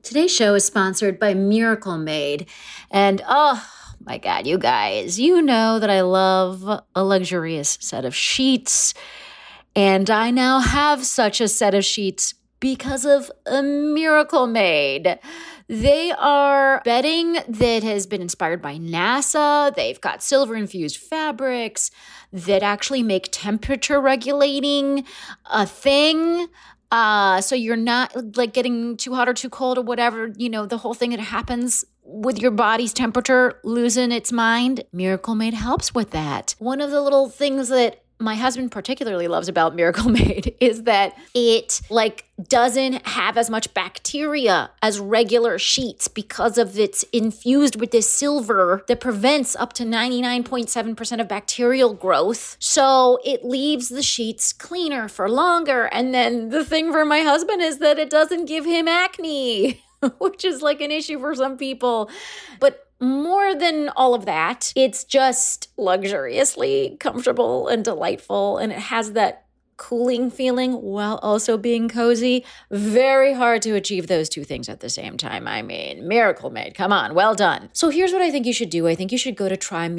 Today's show is sponsored by Miracle Made. And oh my God, you guys, you know that I love a luxurious set of sheets. And I now have such a set of sheets because of a Miracle Made. They are bedding that has been inspired by NASA. They've got silver-infused fabrics that actually make temperature regulating a thing. So you're not like getting too hot or too cold or whatever, the whole thing that happens with your body's temperature losing its mind. Miracle Made helps with that. One of the little things that my husband particularly loves about Miracle Made is that it doesn't have as much bacteria as regular sheets because of it's infused with this silver that prevents up to 99.7% of bacterial growth. So it leaves the sheets cleaner for longer. And then the thing for my husband is that it doesn't give him acne, which is like an issue for some people. But more than all of that, it's just luxuriously comfortable and delightful, and it has that cooling feeling while also being cozy. Very hard to achieve those two things at the same time. I mean, Miracle Made, come on, well done. So here's what I think you should do. I think you should go to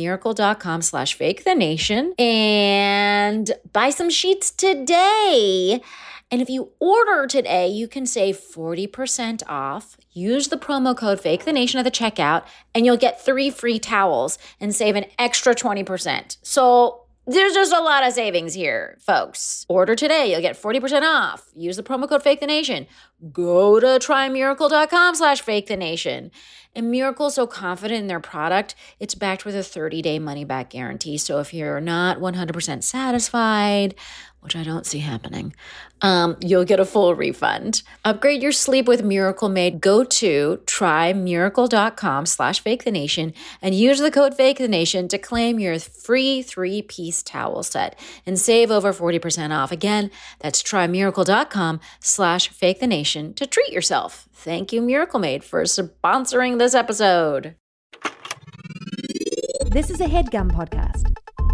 trymiracle.com/fakethenation and buy some sheets today. And if you order today, you can save 40% off. Use the promo code FAKETHENATION at the checkout, and you'll get 3 free towels and save an extra 20%. So there's just a lot of savings here, folks. Order today. You'll get 40% off. Use the promo code FAKETHENATION. Go to trymiracle.com/FakeTheNation. And Miracle's so confident in their product, it's backed with a 30-day money-back guarantee. So if you're not 100% satisfied, which I don't see happening, you'll get a full refund. Upgrade your sleep with Miracle Made. Go to trymiracle.com/FakeTheNation and use the code FakeTheNation to claim your free 3-piece towel set and save over 40% off. Again, that's trymiracle.com/FakeTheNation to treat yourself. Thank you, Miracle Made, for sponsoring this episode. This is a HeadGum podcast.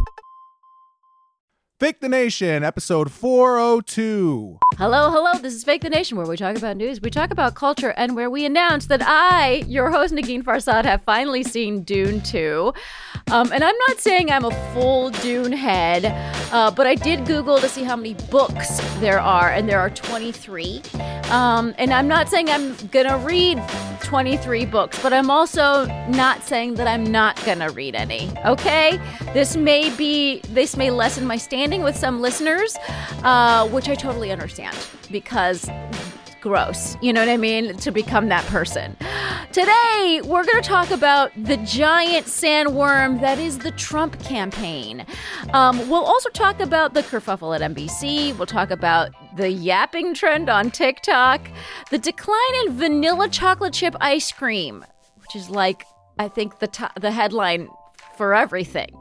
Fake the Nation, episode 402. Hello. This is Fake the Nation, where we talk about news, we talk about culture, and where we announce that I, your host, Negin Farsad, have finally seen Dune 2. And I'm not saying I'm a full Dune head, but I did Google to see how many books there are, and there are 23. And I'm not saying I'm going to read 23 books, but I'm also not saying that I'm not going to read any, okay? This may lessen my standing with some listeners, which I totally understand, because gross, you know what I mean, to become that person. Today, we're going to talk about the giant sandworm that is the Trump campaign. We'll also talk about the kerfuffle at NBC. We'll talk about the yapping trend on TikTok, the decline in vanilla chocolate chip ice cream, which is like, I think, the headline for everything.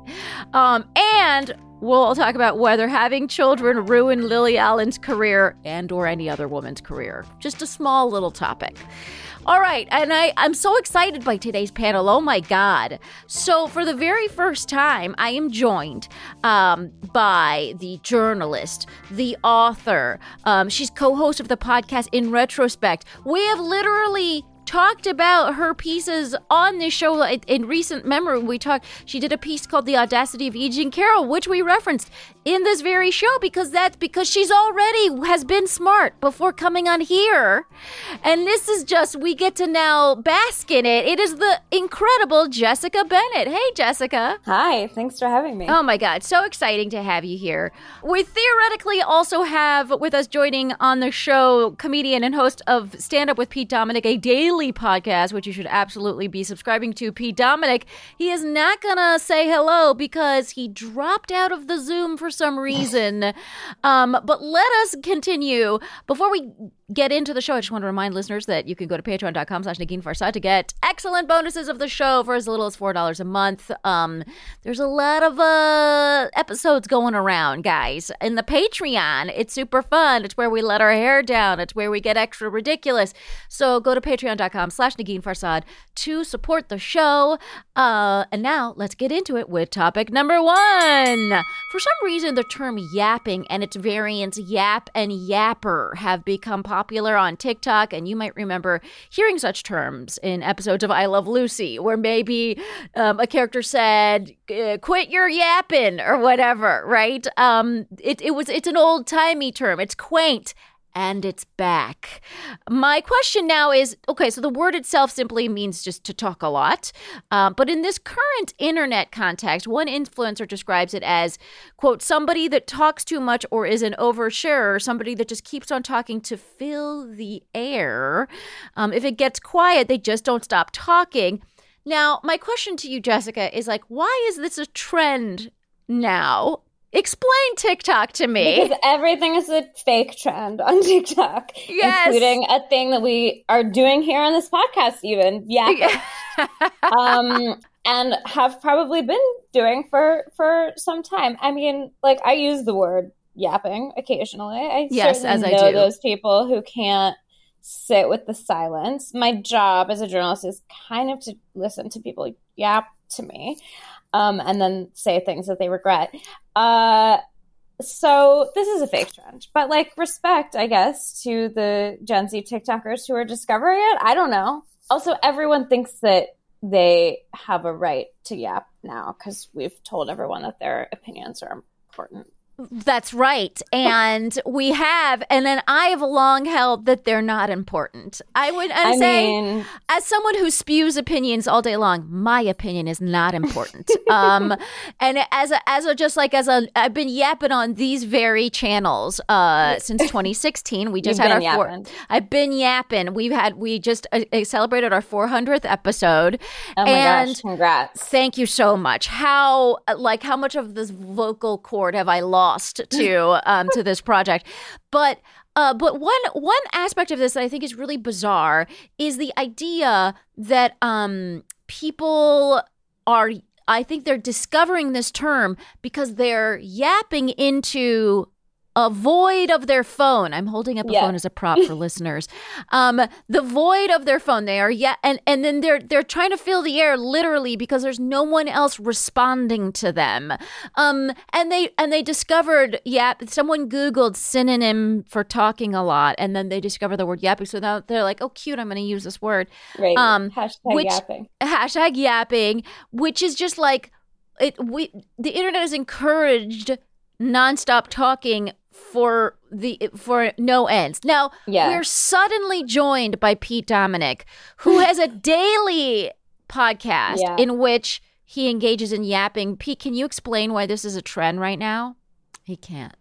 And we'll talk about whether having children ruined Lily Allen's career and or any other woman's career. Just a small little topic. All right, and I'm so excited by today's panel. Oh, my God. So for the very first time, I am joined by the journalist, the author. She's co-host of the podcast In Retrospect. We have literally talked about her pieces on this show in recent memory. She did a piece called The Audacity of E. Jean Carroll, which we referenced in this very show, because she's already has been smart before coming on here. And this is just, we get to now bask in it. It is the incredible Jessica Bennett. Hey, Jessica. Hi, thanks for having me. Oh my God, so exciting to have you here. We theoretically also have with us joining on the show comedian and host of Stand Up with Pete Dominick, a daily podcast, which you should absolutely be subscribing to, Pete Dominick. He is not gonna say hello because he dropped out of the Zoom for some reason. But let us continue. Before we get into the show, I just want to remind listeners that you can go to patreon.com/Negin Farsad to get excellent bonuses of the show for as little as $4 a month. There's a lot of episodes going around, guys. In the Patreon, it's super fun. It's where we let our hair down. It's where we get extra ridiculous. So go to patreon.com/Negin Farsad to support the show. And now let's get into it with topic number 1. For some reason, the term yapping and its variants yap and yapper have become popular on TikTok, and you might remember hearing such terms in episodes of I Love Lucy, where maybe a character said, quit your yapping or whatever, right? It's an old-timey term. It's quaint. And it's back. My question now is, okay, so the word itself simply means just to talk a lot. But in this current internet context, one influencer describes it as, quote, somebody that talks too much or is an oversharer, somebody that just keeps on talking to fill the air. If it gets quiet, they just don't stop talking. Now, my question to you, Jessica, is like, why is this a trend now? Explain TikTok to me. Because everything is a fake trend on TikTok, yes. Including a thing that we are doing here on this podcast even, and have probably been doing for some time. I mean, like, I use the word yapping occasionally. I know those people who can't sit with the silence. My job as a journalist is kind of to listen to people yap to me. And then say things that they regret. So this is a fake trend. But, like, respect, I guess, to the Gen Z TikTokers who are discovering it. I don't know. Also, everyone thinks that they have a right to yap now because we've told everyone that their opinions are important. That's right. And we have, and then I have long held that they're not important. I mean, as someone who spews opinions all day long, my opinion is not important. And I've been yapping on these very channels since 2016. We just I've been yapping. We just celebrated our 400th episode. Oh my gosh, congrats. Thank you so much. How much of this vocal cord have I lost to this project? But one aspect of this that I think is really bizarre is the idea that people are, I think they're discovering this term because they're yapping into a void of their phone. I'm holding up a phone as a prop for listeners. The void of their phone. They are and then they're trying to fill the air literally because there's no one else responding to them. And they discovered someone Googled synonym for talking a lot, and then they discovered the word yapping. So now they're like, oh, cute, I'm going to use this word. Right. Yapping. Hashtag yapping, which is just like the internet has encouraged nonstop talking for no ends. Now, we're suddenly joined by Pete Dominick, who has a daily podcast in which he engages in yapping. Pete, can you explain why this is a trend right now? He can't.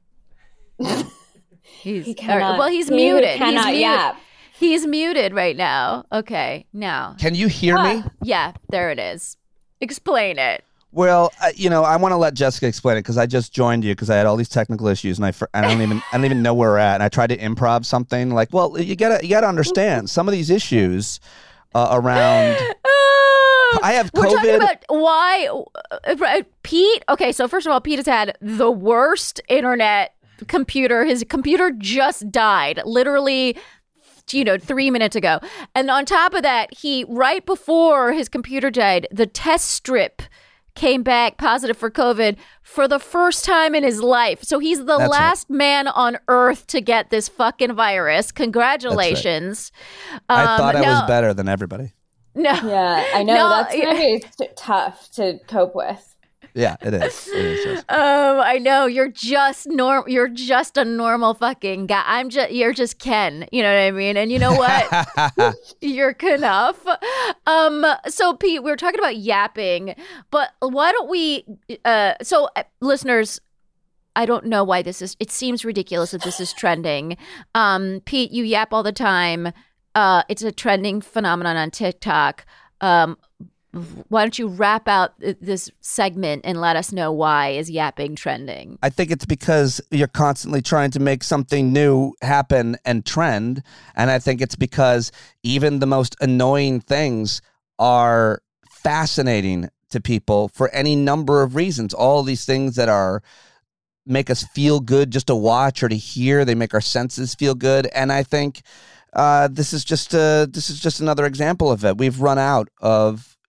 He cannot. Well, he's muted. He cannot yap. He's muted right now. Okay, now. Can you hear me? Yeah, there it is. Explain it. Well, I want to let Jessica explain it because I just joined you because I had all these technical issues and I don't even know where we're at. And I tried to improv something like, well, you gotta understand some of these issues around. I have COVID. We're talking about why Pete. Okay, so first of all, Pete has had the worst internet computer. His computer just died, literally. 3 minutes ago. And on top of that, right before his computer died, the test strip came back positive for COVID for the first time in his life. So he's the last man on earth to get this fucking virus. Congratulations. Right. I thought I was better than everybody. No. Yeah, I know. That's going to be tough to cope with. Yeah, it is. Yes. I know. You're just You're just a normal fucking guy. You're just Ken. You know what I mean? And you know what? You're Knuff. So Pete, we were talking about yapping, but why don't we? Listeners, I don't know why this is. It seems ridiculous that this is trending. Pete, you yap all the time. It's a trending phenomenon on TikTok. Why don't you wrap out this segment and let us know why is yapping trending? I think it's because you're constantly trying to make something new happen and trend. And I think it's because even the most annoying things are fascinating to people for any number of reasons. All these things that make us feel good just to watch or to hear, they make our senses feel good. And I think this is just another example of it. We've run out of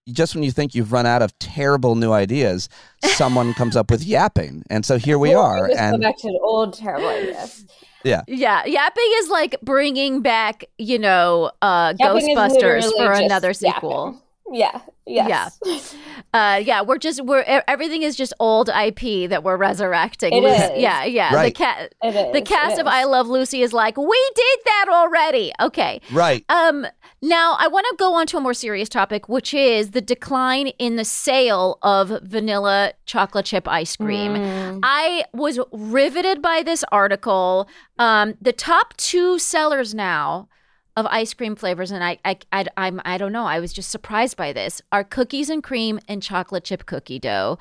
just when you think you've run out of terrible new ideas, someone comes up with yapping. And so here we are. And go back to old terrible ideas. Yeah. Yeah. Yapping is like bringing back, Ghostbusters for another sequel. Yapping. Yeah. Yes. Yeah. Everything is just old IP that we're resurrecting. It is. Yeah. Right. The cast of I Love Lucy is like, we did that already. Okay. Right. Now I want to go on to a more serious topic, which is the decline in the sale of vanilla chocolate chip ice cream. I was riveted by this article. The top 2 sellers now of ice cream flavors, and I don't know, I was just surprised by this, are cookies and cream and chocolate chip cookie dough.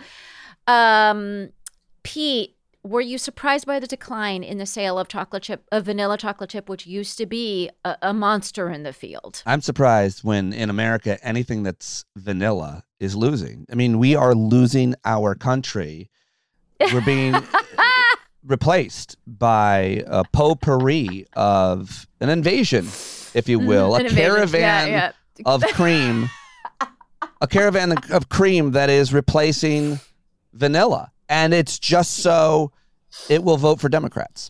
Pete, were you surprised by the decline in the sale of vanilla chocolate chip, which used to be a monster in the field? I'm surprised when in America anything that's vanilla is losing. I mean, we are losing our country. We're being replaced by a potpourri of an invasion, if you will, a caravan of cream, a caravan of cream that is replacing vanilla. And it's just so it will vote for Democrats.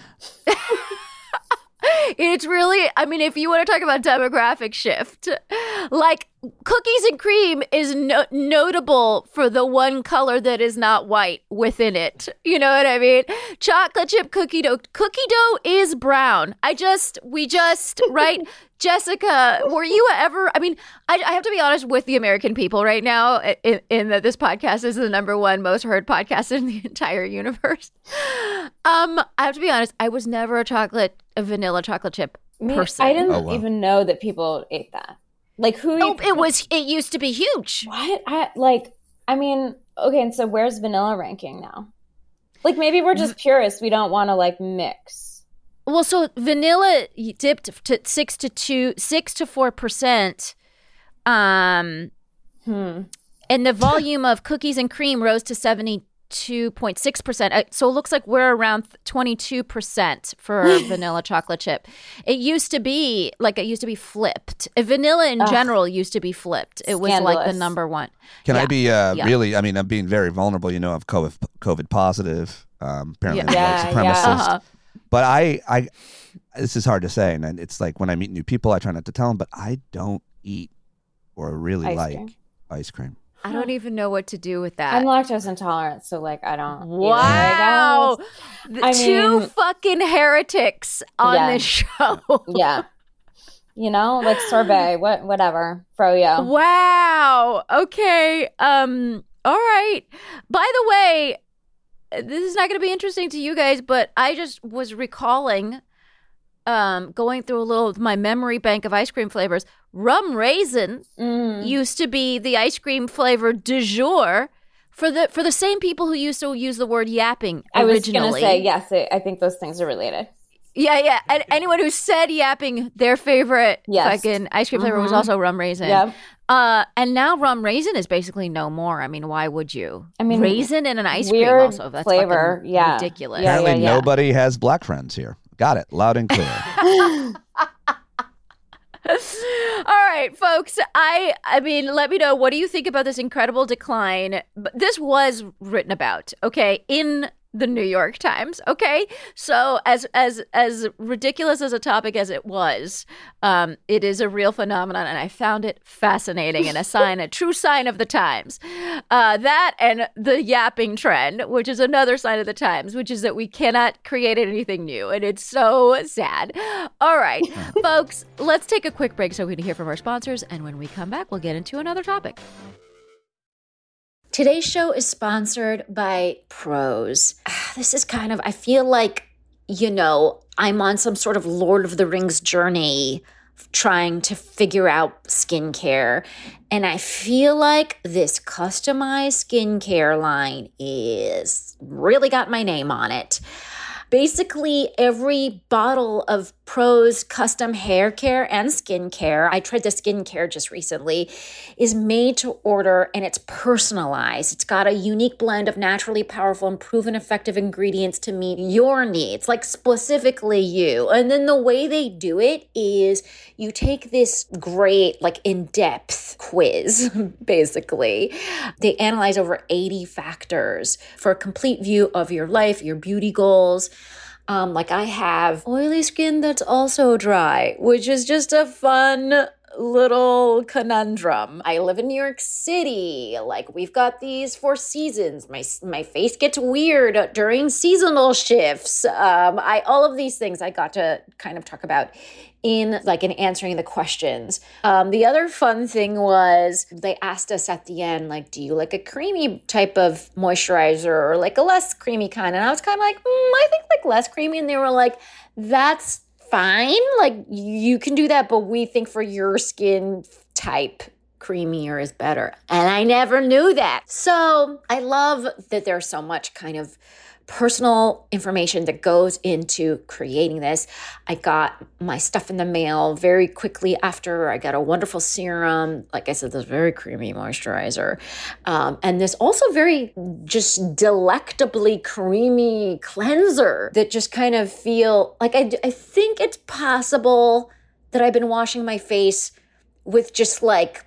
It's really, I mean, if you want to talk about demographic shift, like cookies and cream is notable for the one color that is not white within it. You know what I mean? Chocolate chip cookie dough is brown. Right? Jessica, were you ever, I mean, I have to be honest with the American people right now in that this podcast is the #1 most heard podcast in the entire universe. I have to be honest, I was never a vanilla chocolate chip person. I didn't even know that people ate that. Like who? It used to be huge. What? Okay, and so where's vanilla ranking now? Like maybe we're just purists. We don't want to like mix. Well, so vanilla dipped to 6 to 4%. And the volume of cookies and cream rose to 72.6%. So it looks like we're around 22% for vanilla chocolate chip. It used to be flipped. Vanilla in general used to be flipped. It was like the #1. Can I be really, I mean, I'm being very vulnerable, of COVID positive, apparently white supremacist. But I this is hard to say, and it's like when I meet new people, I try not to tell them, but I don't eat or really ice cream. I don't even know what to do with that. I'm lactose intolerant, so like I don't. Wow, two fucking heretics on this show. Yeah, like sorbet, whatever, froyo. Wow. Okay. All right. By the way, this is not going to be interesting to you guys, but I just was recalling, going through a little of my memory bank of ice cream flavors. Rum raisin used to be the ice cream flavor du jour for the same people who used to use the word yapping originally. I was going to say, yes, I think those things are related. Yeah. And anyone who said yapping, their favorite fucking ice cream flavor was also rum raisin. Yep. And now rum raisin is basically no more. I mean, why would you? I mean, raisin in an ice cream also. That's flavor. Ridiculous. Apparently nobody has black friends here. Got it. Loud and clear. All right, folks. I mean, let me know. What do you think about this incredible decline? This was written about, okay, in the New York Times. Okay, so as ridiculous as a topic as it was, it is a real phenomenon, and I found it fascinating and a true sign of the times. That and the yapping trend, which is another sign of the times, which is that we cannot create anything new, and it's so sad. All right, folks, let's take a quick break so we can hear from our sponsors, and when we come back, we'll get into another topic. Today's show is sponsored by Prose. This is kind of, I feel like, I'm on some sort of Lord of the Rings journey trying to figure out skincare. And I feel like this customized skincare line is really got my name on it. Basically, every bottle of Prose custom hair care and skincare, I tried the skincare just recently, is made to order and it's personalized. It's got a unique blend of naturally powerful and proven effective ingredients to meet your needs, like specifically you. And then the way they do it is you take this great, like in-depth quiz, basically. They analyze over 80 factors for a complete view of your life, your beauty goals. Like I have oily skin that's also dry, which is just a fun little conundrum. I live in New York City. Like we've got these 4 seasons. My face gets weird during seasonal shifts. All of these things I got to kind of talk about in answering the questions. The other fun thing was they asked us at the end, like, do you like a creamy type of moisturizer or like a less creamy kind? And I was kind of like, I think like less creamy. And they were like, that's fine. Like you can do that, but we think for your skin type, creamier is better. And I never knew that. So I love that there's so much kind of personal information that goes into creating this. I got my stuff in the mail very quickly after. I got a wonderful serum. Like I said, this very creamy moisturizer. And this also very just delectably creamy cleanser that just kind of feel like I think it's possible that I've been washing my face with just like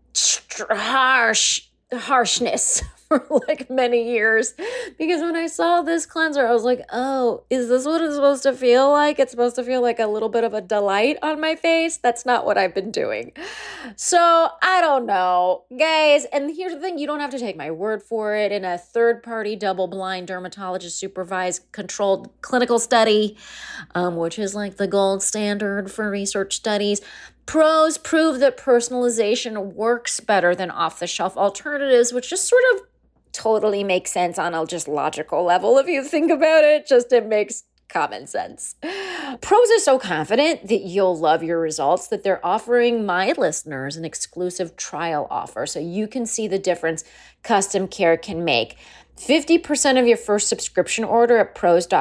harshness for like many years, because when I saw this cleanser, I was like, oh, is this what it's supposed to feel like? It's supposed to feel like a little bit of a delight on my face. That's not what I've been doing. So I don't know, guys. And here's the thing, you don't have to take my word for it. In a third-party double-blind dermatologist supervised controlled clinical study, which is like the gold standard for research studies, Prose prove that personalization works better than off-the-shelf alternatives, which just sort of totally makes sense on a just logical level. If you think about it, just it makes common sense. Prose is so confident that you'll love your results that they're offering my listeners an exclusive trial offer so you can see the difference custom care can make. 50% of your first subscription order at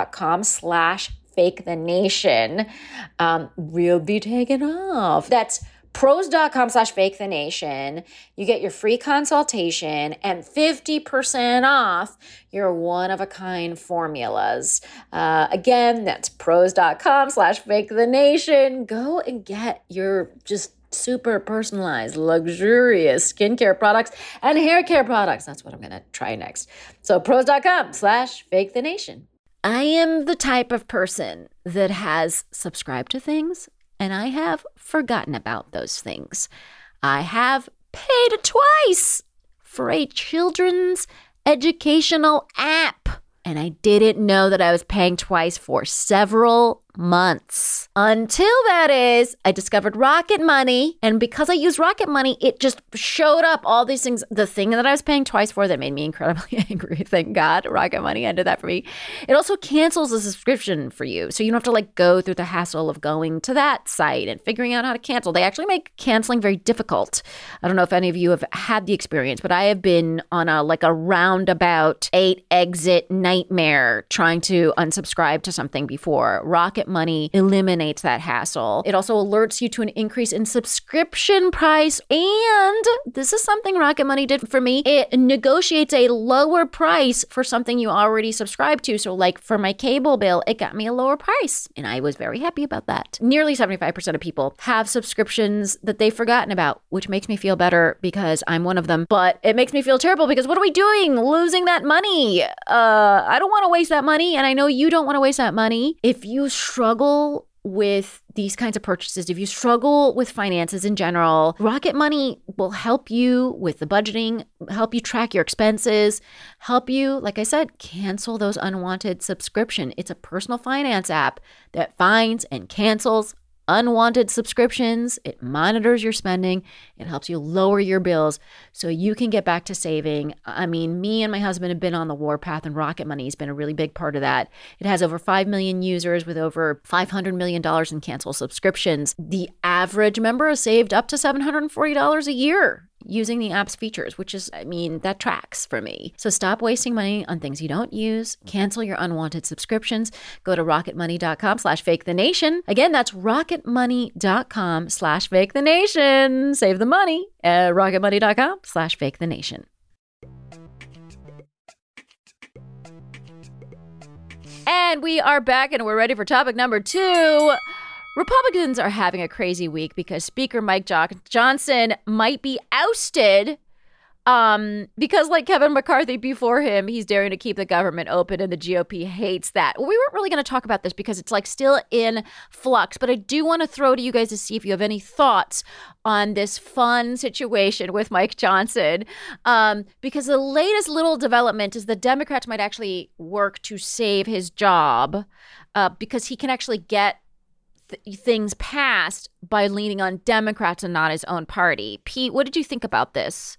prose.com/FakeTheNation will be taken off. That's prose.com/FakeTheNation. You get your free consultation and 50% off your one-of-a-kind formulas. Again, that's prose.com/FakeTheNation. Go and get your just super personalized, luxurious skincare products and hair care products. That's what I'm going to try next. So prose.com/FakeTheNation. I am the type of person that has subscribed to things and I have forgotten about those things. I have paid twice for a children's educational app, and I didn't know that I was paying twice for several months. Until that is, I discovered Rocket Money, and because I used Rocket Money, it just showed up all these things. The thing that I was paying twice for that made me incredibly angry. Thank God Rocket Money ended that for me. It also cancels the subscription for you, so you don't have to like go through the hassle of going to that site and figuring out how to cancel. They actually make canceling very difficult. I don't know if any of you have had the experience, but I have been on a roundabout 8-exit nightmare trying to unsubscribe to something before. Rocket Money eliminates that hassle. It also alerts you to an increase in subscription price. And this is something Rocket Money did for me. It negotiates a lower price for something you already subscribe to. So like for my cable bill, it got me a lower price. And I was very happy about that. Nearly 75% of people have subscriptions that they've forgotten about, which makes me feel better because I'm one of them. But it makes me feel terrible because what are we doing? Losing that money. I don't want to waste that money. And I know you don't want to waste that money. If you struggle with these kinds of purchases, if you struggle with finances in general, Rocket Money will help you with the budgeting, help you track your expenses, help you, like I said, cancel those unwanted subscriptions. It's a personal finance app that finds and cancels unwanted subscriptions. It monitors your spending. It helps you lower your bills so you can get back to saving. I mean, me and my husband have been on the warpath, and Rocket Money has been a really big part of that. It has over 5 million users with over $500 million in canceled subscriptions. The average member has saved up to $740 a year using the app's features, which is, that tracks for me. So stop wasting money on things you don't use. Cancel your unwanted subscriptions. Go to rocketmoney.com/fakethenation. Again, that's rocketmoney.com/fakethenation. Save the money at rocketmoney.com/fakethenation. And we are back and we're ready for topic number 2. Republicans are having a crazy week because Speaker Mike Johnson might be ousted because, like Kevin McCarthy before him, he's daring to keep the government open, and the GOP hates that. Well, we weren't really going to talk about this because it's still in flux, but I do want to throw to you guys to see if you have any thoughts on this fun situation with Mike Johnson, because the latest little development is the Democrats might actually work to save his job because he can actually get things passed by leaning on Democrats and not his own party. Pete, what did you think about this?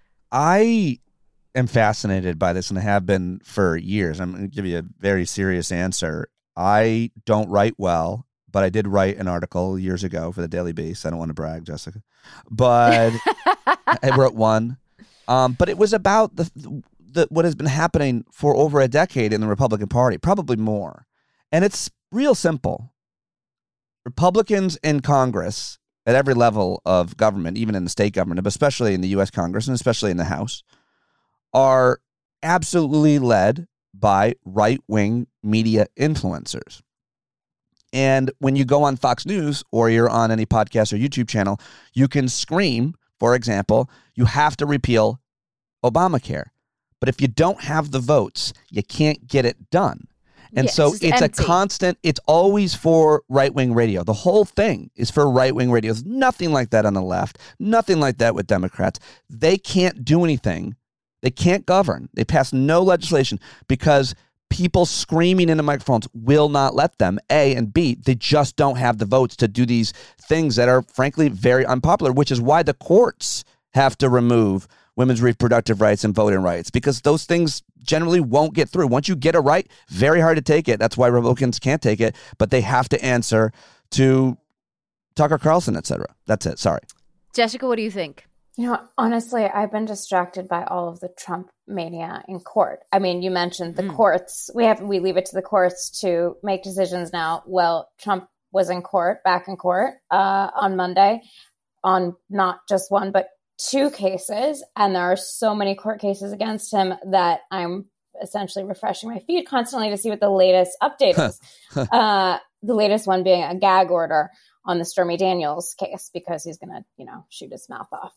I am fascinated by this and have been for years. I'm going to give you a very serious answer. I don't write well, but I did write an article years ago for the Daily Beast. I don't want to brag, Jessica, but I wrote one. But it was about the what has been happening for over a decade in the Republican Party, probably more. And it's real simple. Republicans in Congress at every level of government, even in the state government, but especially in the U.S. Congress and especially in the House, are absolutely led by right-wing media influencers. And when you go on Fox News or you're on any podcast or YouTube channel, you can scream, for example, you have to repeal Obamacare. But if you don't have the votes, you can't get it done. And yes, so it's empty. A constant, it's always for right-wing radio. The whole thing is for right-wing radio. There's nothing like that on the left, nothing like that with Democrats. They can't do anything. They can't govern. They pass no legislation because people screaming into microphones will not let them, A, and B, they just don't have the votes to do these things that are, frankly, very unpopular, which is why the courts have to remove women's reproductive rights and voting rights, because those things generally won't get through. Once you get a right, very hard to take it. That's why Republicans can't take it, but they have to answer to Tucker Carlson, et cetera. That's it. Sorry. Jessica, what do you think? Honestly, I've been distracted by all of the Trump mania in court. I mean, you mentioned the courts. We leave it to the courts to make decisions now. Well, Trump was back in court on Monday on not just one, but 2 cases, and there are so many court cases against him that I'm essentially refreshing my feed constantly to see what the latest update is. The latest one being a gag order on the Stormy Daniels case because he's going to, shoot his mouth off.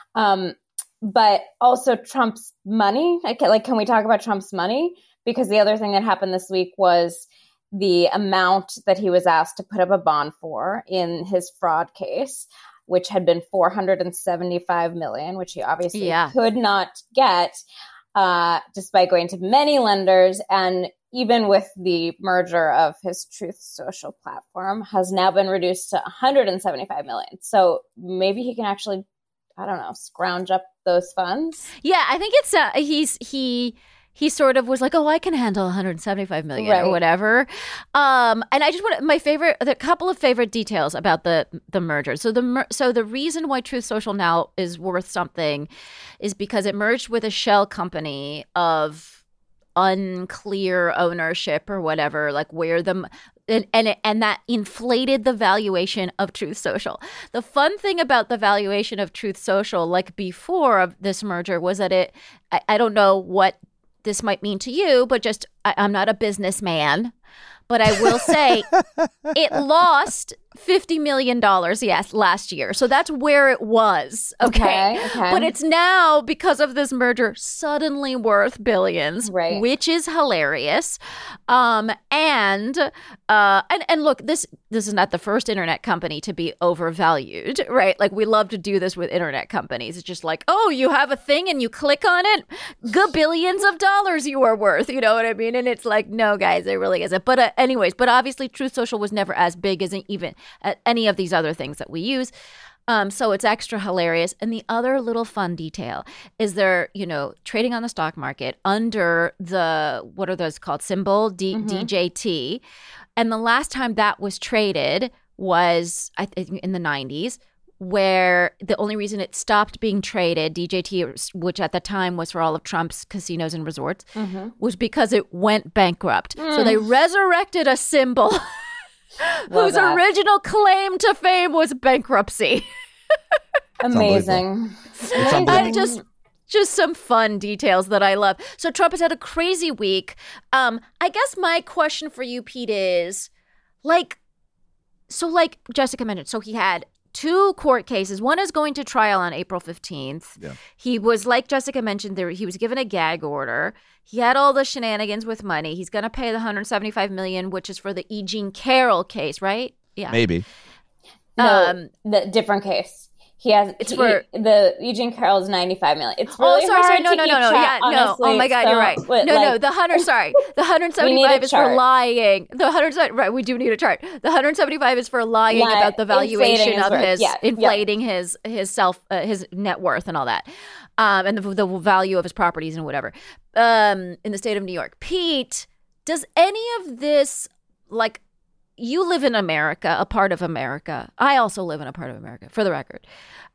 But also Trump's money. Can we talk about Trump's money? Because the other thing that happened this week was the amount that he was asked to put up a bond for in his fraud case, which had been $475 million, which he obviously could not get, despite going to many lenders. And even with the merger of his Truth Social platform, has now been reduced to $175 million. So maybe he can actually, scrounge up those funds. Yeah, I think it's he sort of was like, oh, I can handle 175 million or whatever. And I just want a couple of favorite details about the merger. So the reason why Truth Social now is worth something is because it merged with a shell company of unclear ownership or whatever, like where and that inflated the valuation of Truth Social. The fun thing about the valuation of Truth Social, like before of this merger, was that I don't know what this might mean to you, but just I'm not a businessman, but I will say it lost $50 million, last year. So that's where it was. Okay. But it's now, because of this merger, suddenly worth billions, which is hilarious. And look, this is not the first internet company to be overvalued, right? Like, we love to do this with internet companies. It's just like, oh, you have a thing and you click on it, billions of dollars you are worth. You know what I mean? And it's like, no, guys, it really isn't. But but obviously Truth Social was never as big as even any of these other things that we use. So it's extra hilarious. And the other little fun detail is they're, trading on the stock market under the, what are those called? Symbol DJT. And the last time that was traded was, I think, in the 90s. where the only reason it stopped being traded, DJT, which at the time was for all of Trump's casinos and resorts, was because it went bankrupt. So they resurrected a symbol whose original claim to fame was bankruptcy. Amazing. And just some fun details that I love. So Trump has had a crazy week. I guess my question for you, Pete, is like Jessica mentioned, so he had 2 court cases. One is going to trial on April 15th. Yeah. He was, like Jessica mentioned, he was given a gag order. He had all the shenanigans with money. He's going to pay the $175 million, which is for the E. Jean Carroll case, right? Yeah. Maybe. No, the different case. The Eugene Carroll's $95 million. It's really hard to keep track, honestly. Oh my God, you're right. The $175 is for lying. The $100, right? We do need a chart. The $175 is for lying about the valuation of inflating his net worth and all that, and the value of his properties and whatever, in the state of New York. Pete, does any of this like? You live in America, a part of America. I also live in a part of America, for the record.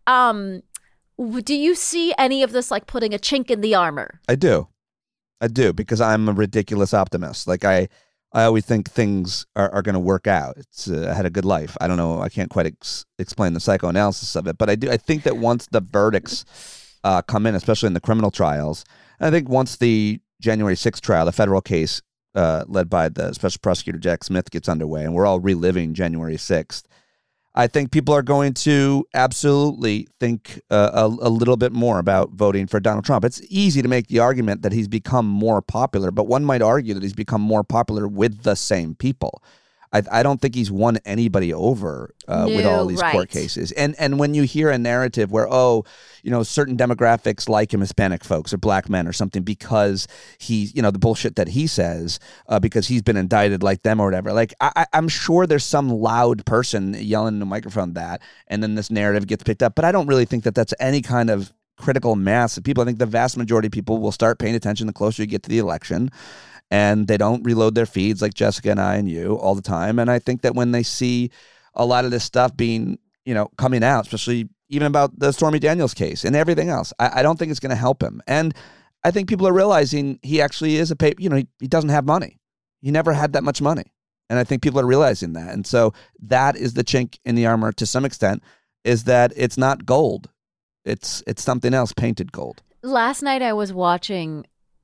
Do you see any of this like putting a chink in the armor? I do, because I'm a ridiculous optimist. Like I always think things are going to work out. I had a good life. I don't know. I can't quite explain the psychoanalysis of it, but I think that once the verdicts come in, especially in the criminal trials, and I think once the January 6th trial, the federal case, led by the special prosecutor Jack Smith, gets underway, and we're all reliving January 6th, I think people are going to absolutely think a little bit more about voting for Donald Trump. It's easy to make the argument that he's become more popular, but one might argue that he's become more popular with the same people. I don't think he's won anybody over with all these court cases. And when you hear a narrative where, certain demographics like him, Hispanic folks or black men or something, because he's, the bullshit that he says, because he's been indicted like them or whatever. Like, I'm sure there's some loud person yelling in the microphone that, and then this narrative gets picked up. But I don't really think that that's any kind of critical mass of people. I think the vast majority of people will start paying attention the closer you get to the election. And they don't reload their feeds like Jessica and I and you all the time. And I think that when they see a lot of this stuff being, coming out, especially even about the Stormy Daniels case and everything else, I don't think it's going to help him. And I think people are realizing he actually is he doesn't have money. He never had that much money. And I think people are realizing that. And so that is the chink in the armor to some extent, is that it's not gold. It's something else, painted gold. Last night I was watching...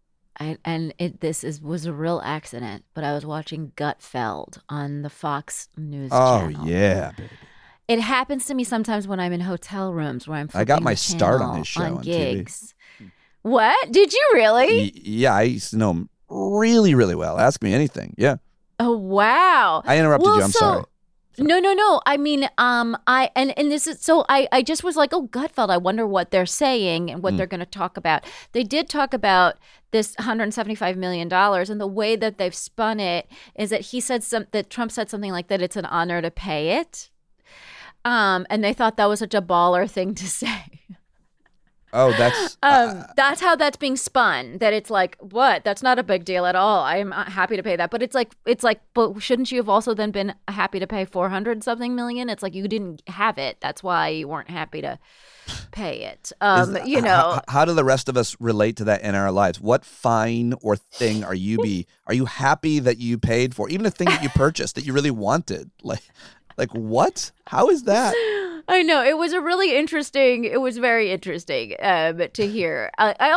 was a real accident, but I was watching Gutfeld on the Fox News channel. Oh, yeah, baby. It happens to me sometimes when I'm in hotel rooms where I'm I got my start on this show on gigs. TV. What? Did you really? Yeah, I used to know him really, really well. Ask me anything. Yeah. Oh, wow. I interrupted you. I'm sorry. No. I mean, this is so. I just was like, oh, Gutfeld. I wonder what they're saying and what they're going to talk about. They did talk about this $175 million, and the way that they've spun it is that that Trump said something like that. It's an honor to pay it, and they thought that was such a baller thing to say. Oh, that's that's how that's being spun. That it's like, what? That's not a big deal at all. I am happy to pay that. But it's like, but shouldn't you have also then been happy to pay 400-something million? It's like you didn't have it. That's why you weren't happy to pay it. How do the rest of us relate to that in our lives? What fine or thing are you happy that you paid for? Even a thing that you purchased that you really wanted, like what? How is that? I know it was very interesting to hear.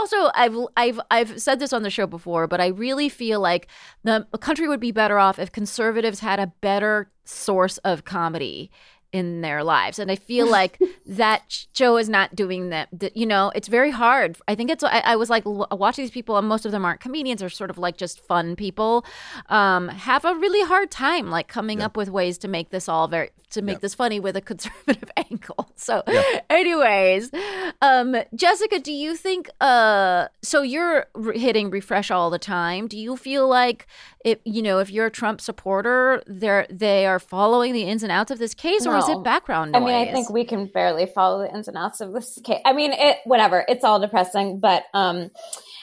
I've said this on the show before, but I really feel like the country would be better off if conservatives had a better source of comedy in their lives. And I feel like that show is not doing that. It's very hard. I think I was like watching these people, and most of them aren't comedians, or sort of like just fun people, have a really hard time like coming up with ways to make this this funny with a conservative angle. So anyways, Jessica, do you think, so you're hitting refresh all the time. Do you feel like if you're a Trump supporter, they are following the ins and outs of this case, or is it background noise? I mean, I think we can barely follow the ins and outs of this case. I mean, whatever. It's all depressing, but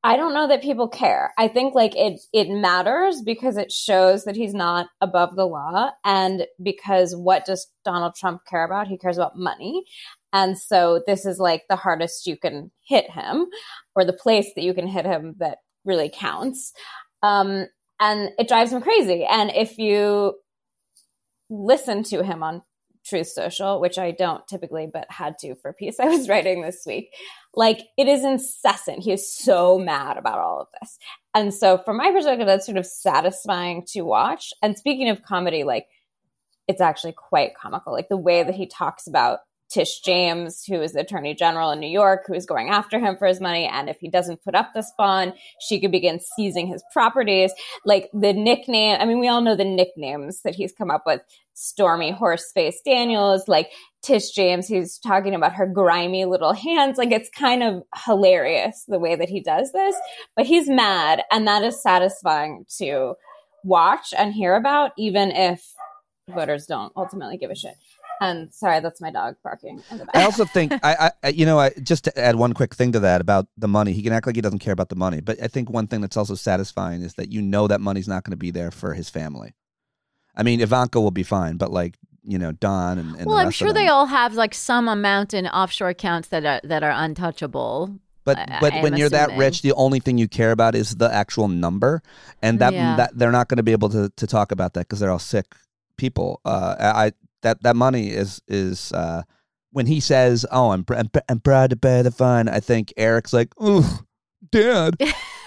I don't know that people care. I think like it matters because it shows that he's not above the law, and because what does Donald Trump care about? He cares about money. And so this is like the hardest you can hit him, or the place that you can hit him that really counts. And it drives him crazy. And if you listen to him on Truth Social, which I don't typically, but had to for a piece I was writing this week, like it is incessant. He is so mad about all of this. And so from my perspective, that's sort of satisfying to watch. And speaking of comedy, like it's actually quite comical. Like the way that he talks about Tish James, who is the attorney general in New York, who is going after him for his money. And if he doesn't put up this bond, she could begin seizing his properties. Like the nickname, I mean, we all know the nicknames that he's come up with. Stormy Horseface Daniels, like Tish James, who's talking about her grimy little hands. Like it's kind of hilarious the way that he does this, but he's mad. And that is satisfying to watch and hear about, even if voters don't ultimately give a shit. And sorry, that's my dog barking in the back. I also think, I just to add one quick thing to that about the money, he can act like he doesn't care about the money. But I think one thing that's also satisfying is that that money's not going to be there for his family. I mean, Ivanka will be fine, but like, Don and well, I'm sure they all have like some amount in offshore accounts that are untouchable. But when you're that rich, the only thing you care about is the actual number, and that they're not going to be able to talk about that because they're all sick people. That money is when he says, "Oh, I'm proud to pay the fine." I think Eric's like, "Ooh, Dad."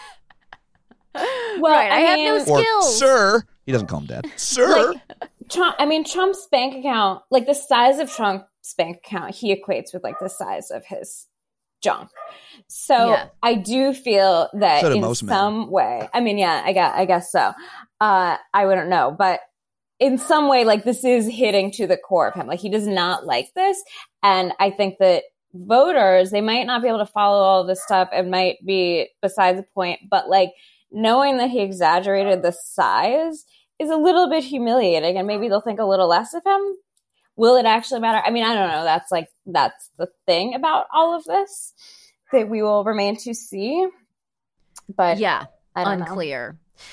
Well, right, I have no skills. Or, Sir, he doesn't call him Dad. Sir. Like, Trump's bank account, like the size of Trump's bank account, he equates with like the size of his junk. So I do feel that in some way, I mean, I guess so. I wouldn't know, but in some way, like this is hitting to the core of him. Like he does not like this. And I think that voters, they might not be able to follow all of this stuff. It might be besides the point, but like knowing that he exaggerated the size is a little bit humiliating, and maybe they'll think a little less of him. Will it actually matter? I mean, I don't know. That's the thing about all of this that we will remain to see. But yeah, unclear.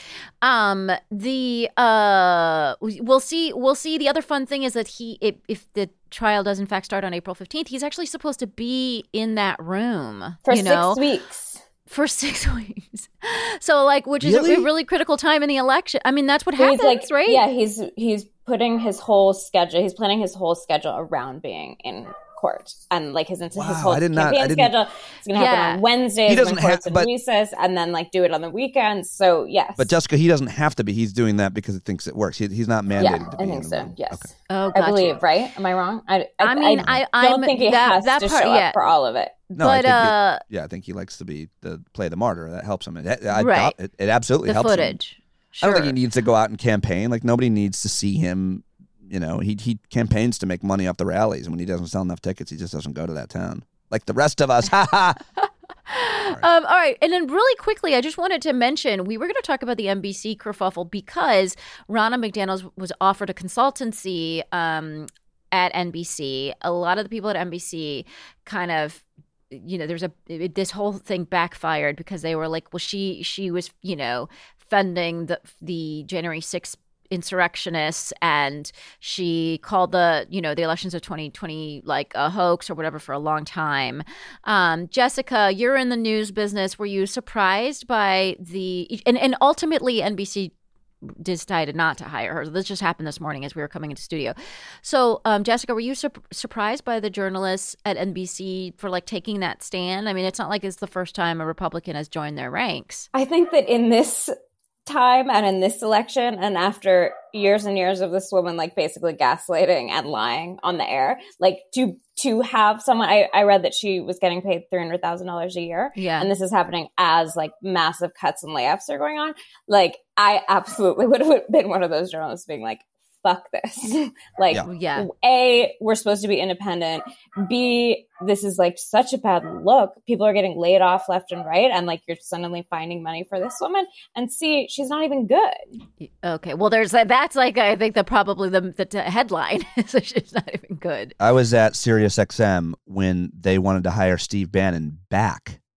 We'll see. The other fun thing is that if the trial does in fact start on April 15th, he's actually supposed to be in that room for 6 weeks. For 6 weeks. So which is a really critical time in the election. I mean, that's what happens, right? Yeah, he's putting his whole schedule, he's planning his whole schedule around being in court, and like his whole campaign schedule. It's going to happen on Wednesdays. He doesn't have to recess, and then do it on the weekends. So yes, but Jessica, he doesn't have to be. He's doing that because he thinks it works. He's not mandated to be. I think so. Yes. Okay. Oh, I believe. Right? Am I wrong? I don't think he has to show up for all of it. No, but, I think he likes to play the martyr. That helps him. It absolutely helps him. The footage. Sure. I don't think he needs to go out and campaign. Like nobody needs to see him. He campaigns to make money off the rallies, and when he doesn't sell enough tickets, he just doesn't go to that town. Like the rest of us. Ha ha. All right. And then really quickly, I just wanted to mention, we were going to talk about the NBC kerfuffle because Ronna McDaniel was offered a consultancy at NBC. A lot of the people at NBC kind of, this whole thing backfired because they were like, well, she was, funding the January 6th insurrectionists, and she called the elections of 2020 like a hoax or whatever for a long time. Jessica, you're in the news business. Were you surprised by and ultimately NBC decided not to hire her? This just happened this morning as we were coming into studio. So Jessica, were you surprised by the journalists at NBC for taking that stand? I mean, it's not like it's the first time a Republican has joined their ranks. I think that in this time and in this election, and after years and years of this woman basically gaslighting and lying on the air, to have someone, I read that she was getting paid $300,000 a year, and this is happening as massive cuts and layoffs are going on. I absolutely would have been one of those journalists being like, fuck this. A, we're supposed to be independent. B, this is such a bad look. People are getting laid off left and right, and you're suddenly finding money for this woman. And C, she's not even good. Okay, well, there's that's I think probably the headline. So she's not even good. I was at SiriusXM when they wanted to hire Steve Bannon back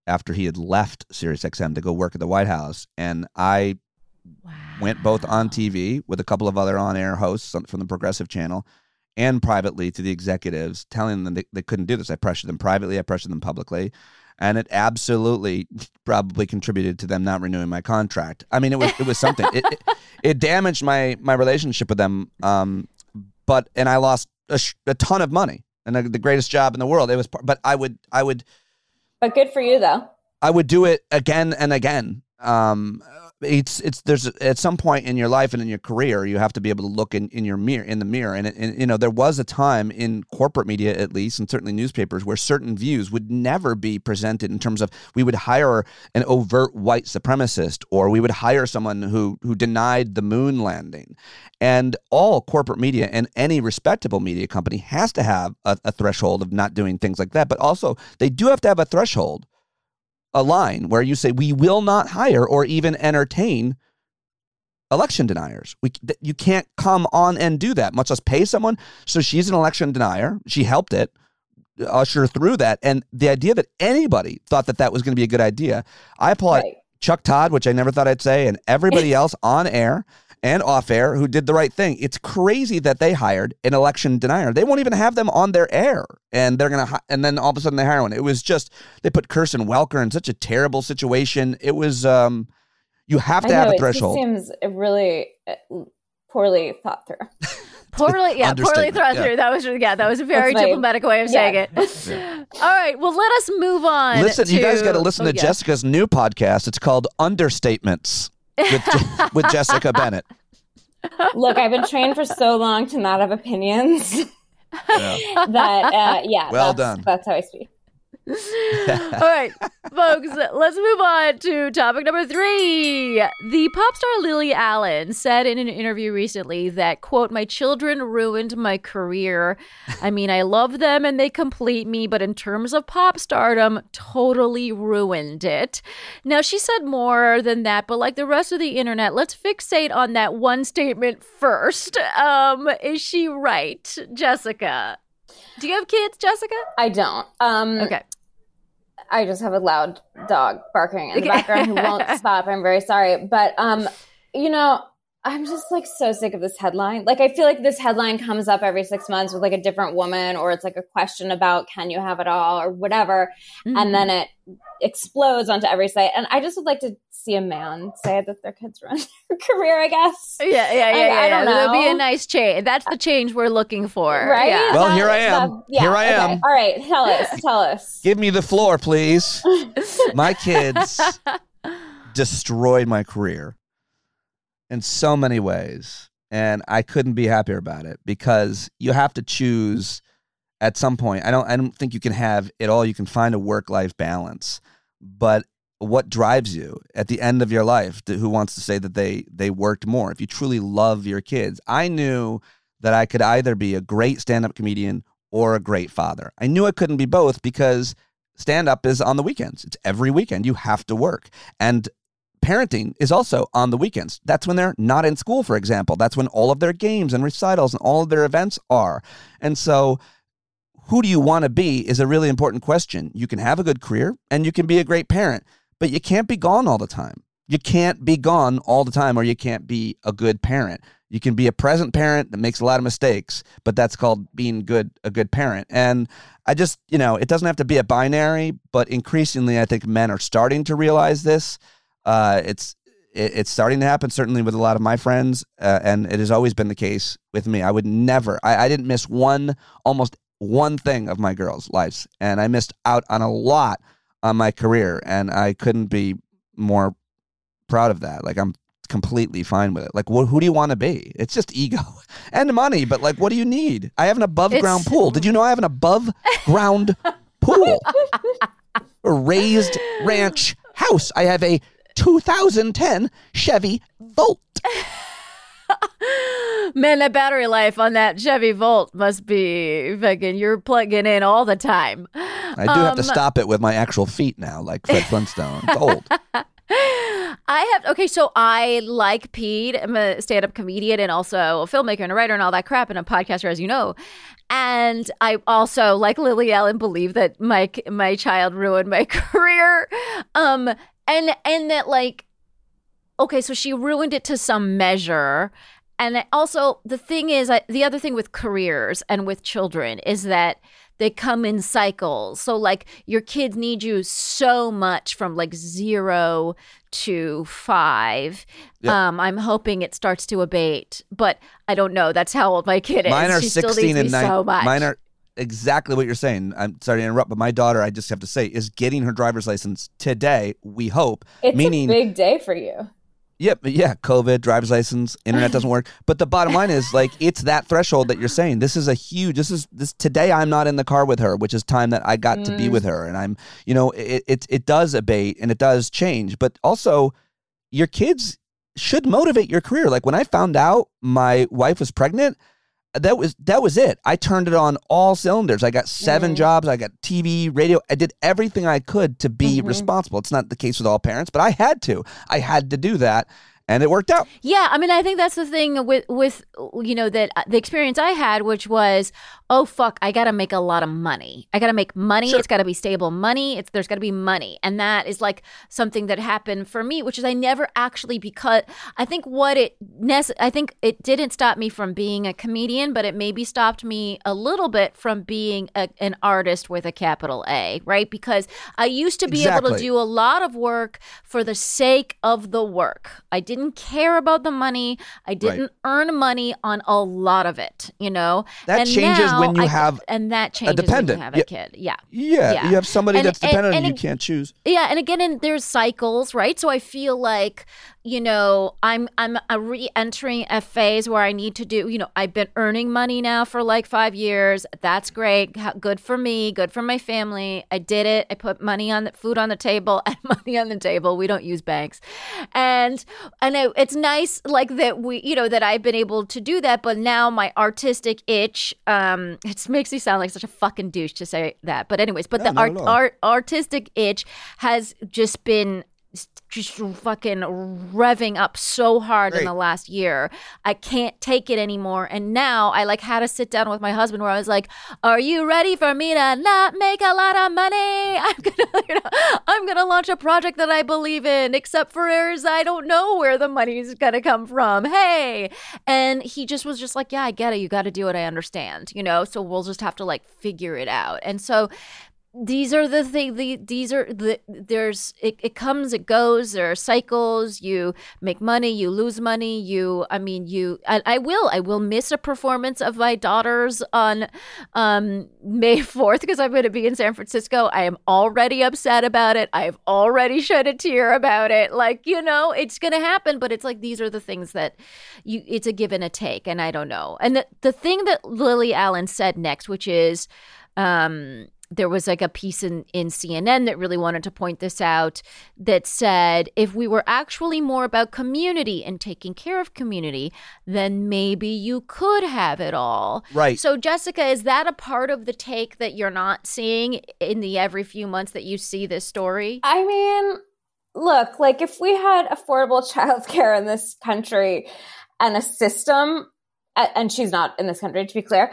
after he had left SiriusXM to go work at the White House. And I went both on TV with a couple of other on-air hosts from the Progressive Channel and privately to the executives, telling them they couldn't do this. I pressured them privately. I pressured them publicly. And it absolutely probably contributed to them not renewing my contract. I mean, it was something. It damaged my relationship with them. And I lost a ton of money and the greatest job in the world. But I would. But good for you, though. I would do it again and again. There's at some point in your life and in your career, you have to be able to look in the mirror. And there was a time in corporate media, at least, and certainly newspapers, where certain views would never be presented in terms of we would hire an overt white supremacist, or we would hire someone who denied the moon landing. And all corporate media and any respectable media company has to have a threshold of not doing things like that. But also, they do have to have a threshold, a line where you say we will not hire or even entertain election deniers. You can't come on and do that, much less pay someone. So she's an election denier. She helped it usher through that. And the idea that anybody thought that was going to be a good idea, I applaud Chuck Todd, which I never thought I'd say, and everybody else on air and off air who did the right thing. It's crazy that they hired an election denier. They won't even have them on their air, and and then all of a sudden they hire one. It was just, they put Kirsten Welker in such a terrible situation. It was, you have to have a threshold. It seems really poorly thought through. Poorly thought through. That was a very diplomatic way of saying it. Yeah. All right, well, let us move on. Listen, you guys got to listen to Jessica's new podcast. It's called Understatements with Jessica Bennett. Look, I've been trained for so long to not have opinions well done. That's how I speak. All right, folks, let's move on to topic number 3. The pop star Lily Allen said in an interview recently that, quote, "My children ruined my career. I mean, I love them and they complete me, but in terms of pop stardom, totally ruined it." Now, she said more than that, but like the rest of the internet, let's fixate on that one statement first. Is she right, Jessica? Do you have kids, Jessica? I don't. Okay. I just have a loud dog barking in the background who won't stop. I'm very sorry. But, I'm just like so sick of this headline. Like, I feel like this headline comes up every 6 months with like a different woman, or it's like a question about, can you have it all or whatever. Mm-hmm. And then it explodes onto every site. And I just would like to see a man say that their kids run their career, I guess. Yeah. I don't know. That'll be a nice change. That's the change we're looking for. Right? Yeah. Well, here I am. Here I am. All right. Tell us. Give me the floor, please. My kids destroyed my career in so many ways. And I couldn't be happier about it, because you have to choose at some point. I don't think you can have it all. You can find a work-life balance. But what drives you at the end of your life? Who wants to say that they worked more? If you truly love your kids, I knew that I could either be a great stand-up comedian or a great father. I knew I couldn't be both, because stand-up is on the weekends. It's every weekend. You have to work. And parenting is also on the weekends. That's when they're not in school, for example. That's when all of their games and recitals and all of their events are. And so who do you want to be is a really important question. You can have a good career and you can be a great parent, but you can't be gone all the time. You can't be gone all the time, or you can't be a good parent. You can be a present parent that makes a lot of mistakes, but that's called being a good parent. And I just, it doesn't have to be a binary, but increasingly I think men are starting to realize this. It's starting to happen, certainly with a lot of my friends, and it has always been the case with me. I would never, I didn't miss almost one thing of my girls' lives, and I missed out on a lot on my career, and I couldn't be more proud of that. Like, I'm completely fine with it. Like, who do you want to be? It's just ego and money, but like, what do you need? I have an above-ground pool. Did you know I have an above-ground pool? A raised ranch house. I have a 2010 Chevy Volt. Man, that battery life on that Chevy Volt must be fucking, you're plugging in all the time. I do have to stop it with my actual feet now, like Fred Flintstone. It's old. So I like Pete. I'm a stand-up comedian and also a filmmaker and a writer and all that crap and a podcaster, as you know. And I also, like Lily Allen, believe that my child ruined my career. And that like, okay, so she ruined it to some measure. And also the thing is, the other thing with careers and with children is that they come in cycles. So like your kids need you so much from like 0 to 5. Yep. I'm hoping it starts to abate, but I don't know. That's how old my kid is. Mine are she 16 and 9. So much. Mine are exactly what you're saying. I'm sorry to interrupt, but my daughter, I just have to say, is getting her driver's license today, we hope. It's a big day for you. Yep. Yeah. COVID, driver's license, internet doesn't work. But the bottom line is like, it's that threshold that you're saying. This today I'm not in the car with her, which is time that I got to be with her. And I'm, it does abate and it does change. But also your kids should motivate your career. Like when I found out my wife was pregnant, that was it. I turned it on all cylinders. I got 7 jobs. I got TV, radio. I did everything I could to be responsible. It's not the case with all parents, but I had to. I had to do that. And it worked out. Yeah, I mean, I think that's the thing with that the experience I had, which was, oh, fuck, I got to make a lot of money. I got to make money. Sure. It's got to be stable money. There's got to be money. And that is like something that happened for me, which is I never actually, because I think it didn't stop me from being a comedian, but it maybe stopped me a little bit from being an artist with a capital A, right? Because I used to be able to do a lot of work for the sake of the work. I didn't care about the money. I didn't earn money on a lot of it, That changes when you have a dependent. When you have a kid. Yeah. You have somebody that's dependent and you can't choose. Yeah, and again, there's cycles, right? So I feel like, I'm re-entering a phase where I need to do, I've been earning money now for like 5 years. That's great. Good for me. Good for my family. I did it. I put food on the table and money on the table. We don't use banks. And it's nice like that that I've been able to do that. But now my artistic itch, it makes me sound like such a fucking douche to say that. But anyways, the artistic itch has just been just fucking revving up so hard in the last year. I can't take it anymore. And now I had to sit down with my husband where I was like, are you ready for me to not make a lot of money? I'm gonna launch a project that I believe in, except for I don't know where the money's gonna come from. Hey. And he just was just like, yeah, I get it. You got to do it. I understand, so we'll just have to figure it out. And so these are the things. It comes, it goes. There are cycles. You make money, you lose money. I will miss a performance of my daughters on May 4th because I'm going to be in San Francisco. I am already upset about it. I've already shed a tear about it. It's going to happen, but it's these are the things that it's a give and a take, and I don't know. And the thing that Lily Allen said next, which is, there was a piece in CNN that really wanted to point this out that said, if we were actually more about community and taking care of community, then maybe you could have it all. Right. So, Jessica, is that a part of the take that you're not seeing in the every few months that you see this story? I mean, look, if we had affordable childcare in this country and a system, and she's not in this country, to be clear,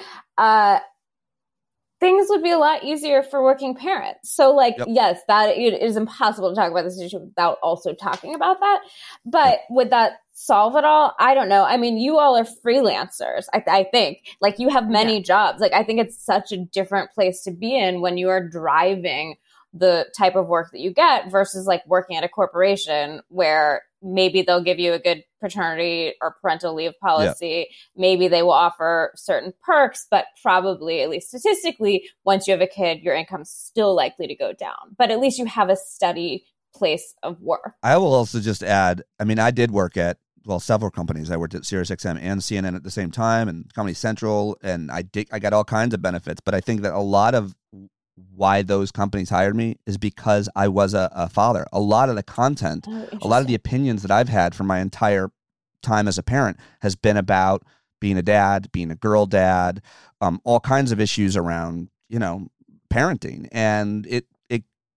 things would be a lot easier for working parents. So yes, that it is impossible to talk about this issue without also talking about that. But would that solve it all? I don't know. I mean, you all are freelancers. I think you have many jobs. I think it's such a different place to be in when you are driving the type of work that you get versus working at a corporation where maybe they'll give you a good paternity or parental leave policy. Yeah. Maybe they will offer certain perks, but probably, at least statistically, once you have a kid, your income's still likely to go down. But at least you have a steady place of work. I will also just add, I did work at several companies. I worked at SiriusXM and CNN at the same time, and Comedy Central, and I got all kinds of benefits. But I think that a lot of why those companies hired me is because I was a father. A lot of the content, a lot of the opinions that I've had from my entire time as a parent has been about being a dad, being a girl dad, all kinds of issues around, parenting. And it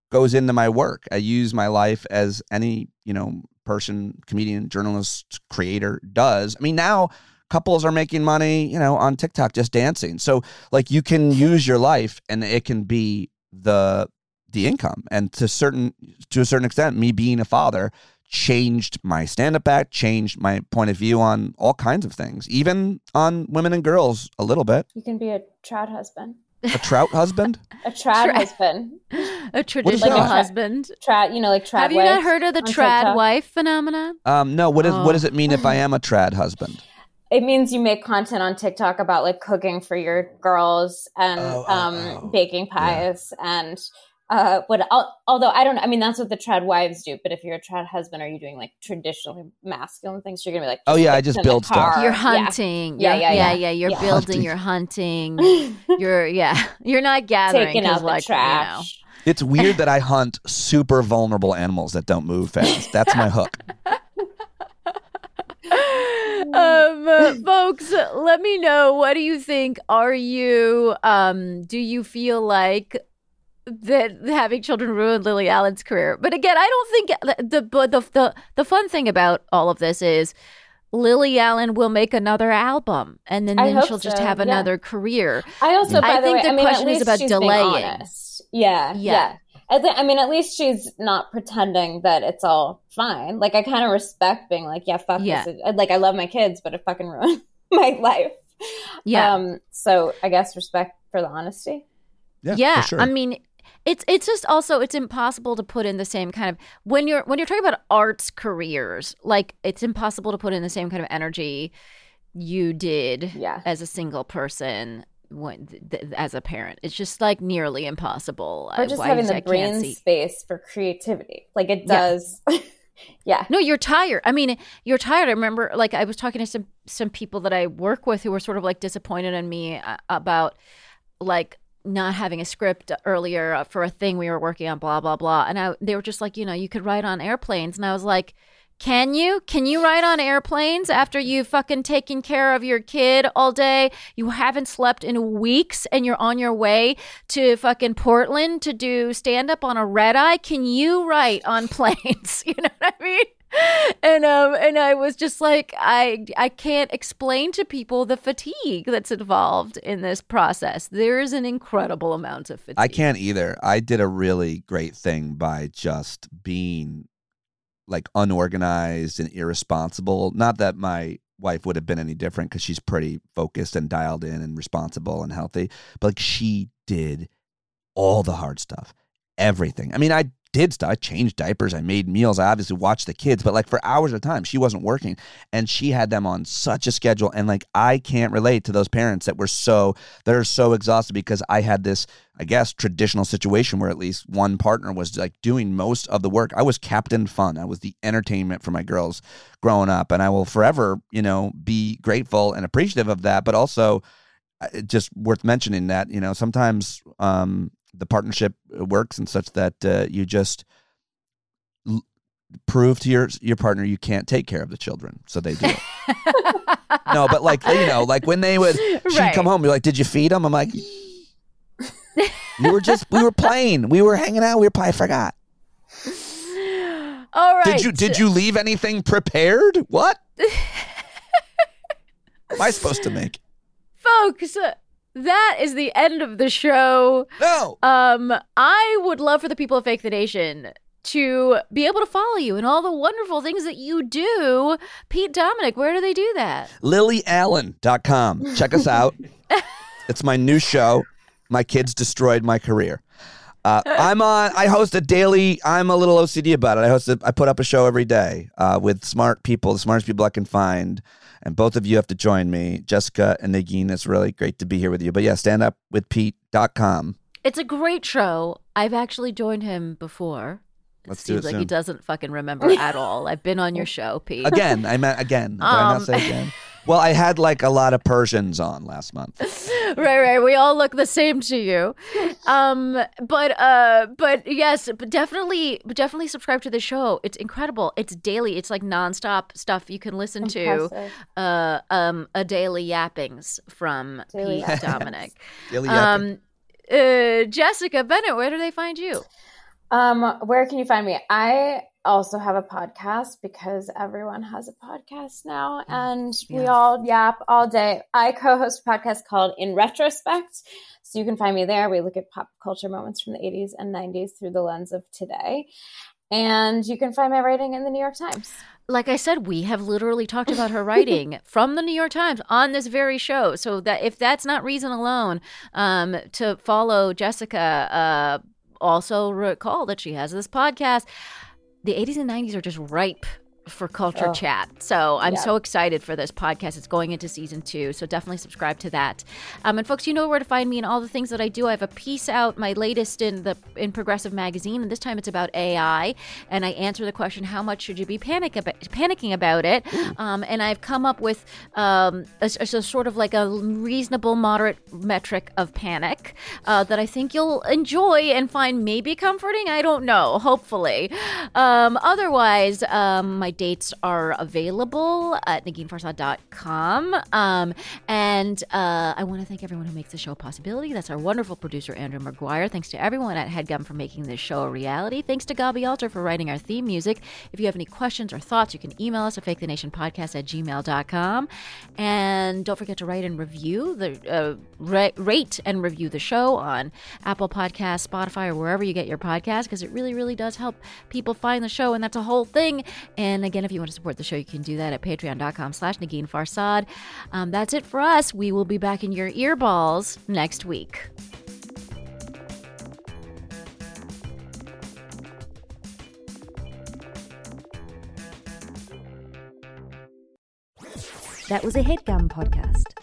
goes into my work. I use my life as any, person, comedian, journalist, creator does. I mean, now couples are making money, on TikTok just dancing. So like you can use your life and it can be the income. And to a certain extent, me being a father changed my stand-up act, changed my point of view on all kinds of things, even on women and girls a little bit. You can be a trad husband. A trout husband? A trad husband. A traditional husband. Trad, like trad. Have you not heard of the trad TikTok? Wife phenomenon? No. What does it mean if I am a trad husband? It means you make content on TikTok about like cooking for your girls and baking pies and although I don't, I mean, that's what the trad wives do. But if you're a trad husband, are you doing like traditionally masculine things? So you're gonna be like, I just build stuff. You're hunting. Yeah. You're building. You're hunting. You're not gathering. Taking out the trash. It's weird that I hunt super vulnerable animals that don't move fast. That's my hook. Folks, let me know. What do you think? Are you? Do you feel like that having children ruined Lily Allen's career? But again, I don't think the fun thing about all of this is Lily Allen will make another album and then she'll just have another career. I think the question is about delaying. Yeah. I mean, at least she's not pretending that it's all fine. Like, I kind of respect being like, fuck this. Like, I love my kids, but it fucking ruined my life. Yeah. So I guess respect for the honesty. Yeah. For sure. I mean, it's just also, it's impossible to put in the same kind of, when you're talking about arts careers, like it's impossible to put in the same kind of energy you did as a single person as a parent. It's just like nearly impossible. Or just having the brain space for creativity. Like it does. Yeah. No, you're tired. I mean, you're tired. I remember like I was talking to some people that I work with who were sort of like disappointed in me about like not having a script earlier for a thing we were working on, blah, blah, blah. And they were just like, you could write on airplanes. And I was like, can you write on airplanes after you've fucking taken care of your kid all day? You haven't slept in weeks and you're on your way to fucking Portland to do stand-up on a red eye? Can you write on planes? You know what I mean? And I was just like, I can't explain to people the fatigue that's involved in this process. There is an incredible amount of fatigue. I can't either. I did a really great thing by just being like unorganized and irresponsible. Not that my wife would have been any different because she's pretty focused and dialed in and responsible and healthy, but like she did all the hard stuff, everything. I mean, I did stuff. I changed diapers. I made meals. I obviously watched the kids, but like for hours at a time, she wasn't working and she had them on such a schedule. And like, I can't relate to those parents that are so exhausted because I had this, I guess, traditional situation where at least one partner was like doing most of the work. I was Captain Fun. I was the entertainment for my girls growing up. And I will forever, be grateful and appreciative of that. But also just worth mentioning that, sometimes, the partnership works and such that you just prove to your partner you can't take care of the children, so they do it. No, but like like when she'd come home, be like, "Did you feed them?" I'm like, we were playing, we were hanging out, we probably forgot. All right. Did you leave anything prepared? What? Am I supposed to make? Folks, that is the end of the show. No. I would love for the people of Fake the Nation to be able to follow you and all the wonderful things that you do. Pete Dominick, where do they do that? LilyAllen.com. Check us out. It's my new show. My kids destroyed my career. I host a daily, I'm a little OCD about it. I put up a show every day with smart people, the smartest people I can find. And both of you have to join me. Jessica and Negin, it's really great to be here with you. But yeah, standupwithpete.com. It's a great show. I've actually joined him before. Let's do it like soon. He doesn't fucking remember at all. I've been on your show, Pete. Again. I meant again. Did I not say again? Well, I had like a lot of Persians on last month. Right. We all look the same to you. But yes, but definitely subscribe to the show. It's incredible. It's daily. It's like nonstop stuff you can listen to. A daily yappings from Pete Dominick. Daily yapping. Jessica Bennett, where do they find you? Where can you find me? I also have a podcast because everyone has a podcast now, and we all yap all day. I co-host a podcast called In Retrospect, so you can find me there. We look at pop culture moments from the 80s and 90s through the lens of today. And you can find my writing in the New York Times. Like I said, we have literally talked about her writing from the New York Times on this very show. So that if that's not reason alone to follow Jessica, also recall that she has this podcast. The 80s and 90s are just ripe for culture chat. So I'm so excited for this podcast. It's going into season 2. So definitely subscribe to that. And folks, you know where to find me and all the things that I do. I have a piece out, my latest in Progressive Magazine. And this time it's about AI. And I answer the question, how much should you be panicking about it? And I've come up with a sort of like a reasonable, moderate metric of panic that I think you'll enjoy and find maybe comforting. I don't know. Hopefully. Otherwise, my dates are available at NaginFarsad.com. And I want to thank everyone who makes the show a possibility. That's our wonderful producer, Andrew McGuire. Thanks to everyone at HeadGum for making this show a reality. Thanks to Gabi Alter for writing our theme music. If you have any questions or thoughts, you can email us at fakethenationpodcast@gmail.com. And don't forget to rate and review rate and review the show on Apple Podcasts, Spotify, or wherever you get your podcast, because it really, really does help people find the show, and that's a whole thing. And again, if you want to support the show, you can do that at patreon.com/Negin Farsad. That's it for us. We will be back in your earballs next week. That was a HeadGum podcast.